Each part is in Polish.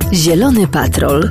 Zielony Patrol.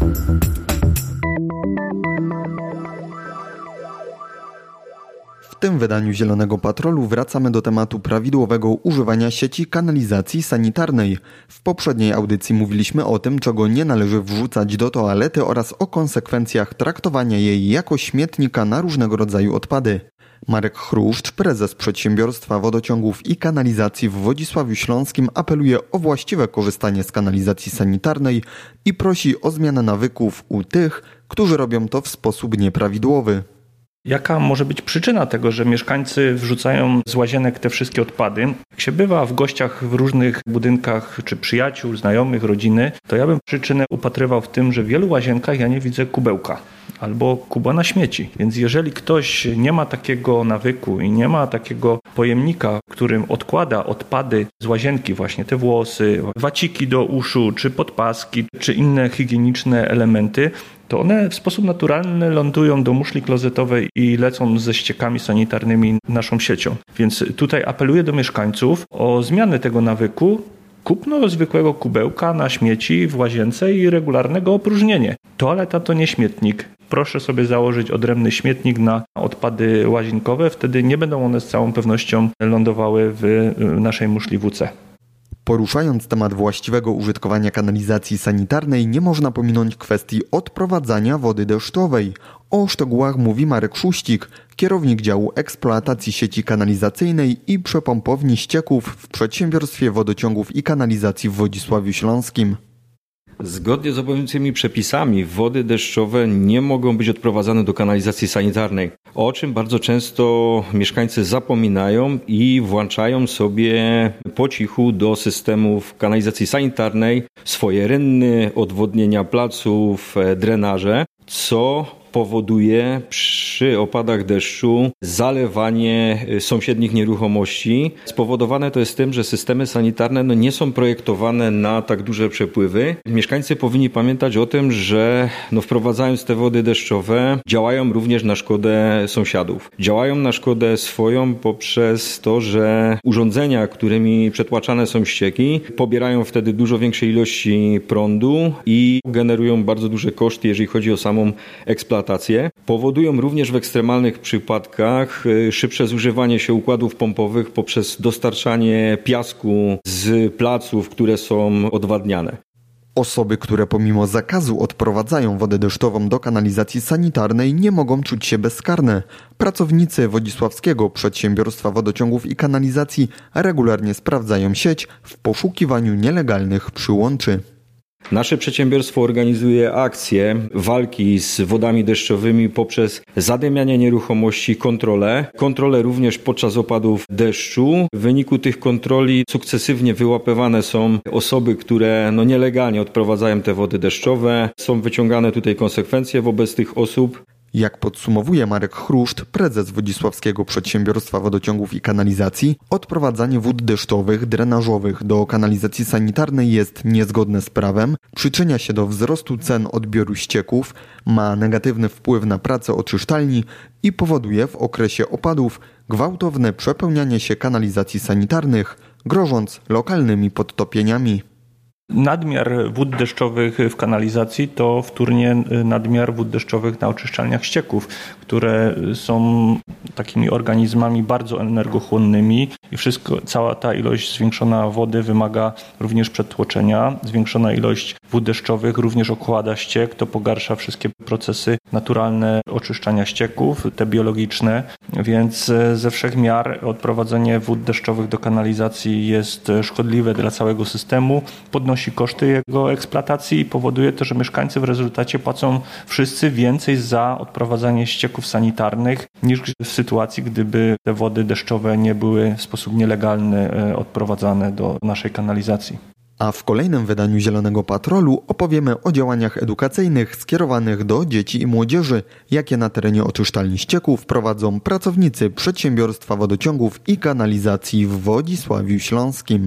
W tym wydaniu Zielonego Patrolu wracamy do tematu prawidłowego używania sieci kanalizacji sanitarnej. W poprzedniej audycji mówiliśmy o tym, czego nie należy wrzucać do toalety oraz o konsekwencjach traktowania jej jako śmietnika na różnego rodzaju odpady. Marek Chruszcz, prezes Przedsiębiorstwa Wodociągów i Kanalizacji w Wodzisławiu Śląskim, apeluje o właściwe korzystanie z kanalizacji sanitarnej i prosi o zmianę nawyków u tych, którzy robią to w sposób nieprawidłowy. Jaka może być przyczyna tego, że mieszkańcy wrzucają z łazienek te wszystkie odpady? Jak się bywa w gościach w różnych budynkach, czy przyjaciół, znajomych, rodziny, to ja bym przyczynę upatrywał w tym, że w wielu łazienkach ja nie widzę kubełka albo kuba na śmieci. Więc jeżeli ktoś nie ma takiego nawyku i nie ma takiego pojemnika, w którym odkłada odpady z łazienki, właśnie te włosy, waciki do uszu, czy podpaski, czy inne higieniczne elementy, to one w sposób naturalny lądują do muszli klozetowej i lecą ze ściekami sanitarnymi naszą siecią. Więc tutaj apeluję do mieszkańców o zmianę tego nawyku, kupno zwykłego kubełka na śmieci w łazience i regularnego opróżnienie. Toaleta to nie śmietnik. Proszę sobie założyć odrębny śmietnik na odpady łazienkowe, wtedy nie będą one z całą pewnością lądowały w naszej muszli WC. Poruszając temat właściwego użytkowania kanalizacji sanitarnej, nie można pominąć kwestii odprowadzania wody deszczowej. O szczegółach mówi Marek Szuścik, kierownik działu eksploatacji sieci kanalizacyjnej i przepompowni ścieków w Przedsiębiorstwie Wodociągów i Kanalizacji w Wodzisławiu Śląskim. Zgodnie z obowiązującymi przepisami wody deszczowe nie mogą być odprowadzane do kanalizacji sanitarnej, o czym bardzo często mieszkańcy zapominają i włączają sobie po cichu do systemów kanalizacji sanitarnej swoje rynny, odwodnienia placów, drenaże, co powoduje przy opadach deszczu zalewanie sąsiednich nieruchomości. Spowodowane to jest tym, że systemy sanitarne nie są projektowane na tak duże przepływy. Mieszkańcy powinni pamiętać o tym, że wprowadzając te wody deszczowe działają również na szkodę sąsiadów. Działają na szkodę swoją poprzez to, że urządzenia, którymi przetłaczane są ścieki, pobierają wtedy dużo większej ilości prądu i generują bardzo duże koszty, jeżeli chodzi o samą eksploatację. Powodują również w ekstremalnych przypadkach szybsze zużywanie się układów pompowych poprzez dostarczanie piasku z placów, które są odwadniane. Osoby, które pomimo zakazu odprowadzają wodę deszczową do kanalizacji sanitarnej, nie mogą czuć się bezkarne. Pracownicy Wodzisławskiego Przedsiębiorstwa Wodociągów i Kanalizacji regularnie sprawdzają sieć w poszukiwaniu nielegalnych przyłączy. Nasze przedsiębiorstwo organizuje akcje walki z wodami deszczowymi poprzez zadymianie nieruchomości, kontrole również podczas opadów deszczu. W wyniku tych kontroli sukcesywnie wyłapywane są osoby, które nielegalnie odprowadzają te wody deszczowe. Są wyciągane tutaj konsekwencje wobec tych osób. Jak podsumowuje Marek Chruszcz, prezes Wodzisławskiego Przedsiębiorstwa Wodociągów i Kanalizacji, odprowadzanie wód deszczowych, drenażowych do kanalizacji sanitarnej jest niezgodne z prawem, przyczynia się do wzrostu cen odbioru ścieków, ma negatywny wpływ na pracę oczyszczalni i powoduje w okresie opadów gwałtowne przepełnianie się kanalizacji sanitarnych, grożąc lokalnymi podtopieniami. Nadmiar wód deszczowych w kanalizacji to wtórnie nadmiar wód deszczowych na oczyszczalniach ścieków, które są takimi organizmami bardzo energochłonnymi i cała ta ilość zwiększona wody wymaga również przetłoczenia. Zwiększona ilość wód deszczowych również okłada ściek, to pogarsza wszystkie procesy naturalne oczyszczania ścieków, te biologiczne, więc ze wszech miar odprowadzenie wód deszczowych do kanalizacji jest szkodliwe dla całego systemu, podnosi koszty jego eksploatacji i powoduje to, że mieszkańcy w rezultacie płacą wszyscy więcej za odprowadzanie ścieków sanitarnych niż w sytuacji, gdyby te wody deszczowe nie były w sposób nielegalny odprowadzane do naszej kanalizacji. A w kolejnym wydaniu Zielonego Patrolu opowiemy o działaniach edukacyjnych skierowanych do dzieci i młodzieży, jakie na terenie oczyszczalni ścieków prowadzą pracownicy Przedsiębiorstwa Wodociągów i Kanalizacji w Wodzisławiu Śląskim.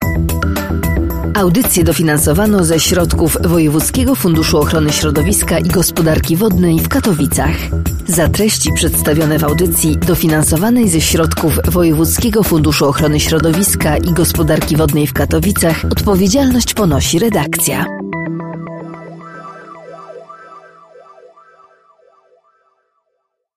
Audycję dofinansowano ze środków Wojewódzkiego Funduszu Ochrony Środowiska i Gospodarki Wodnej w Katowicach. Za treści przedstawione w audycji dofinansowanej ze środków Wojewódzkiego Funduszu Ochrony Środowiska i Gospodarki Wodnej w Katowicach odpowiedzialność ponosi redakcja.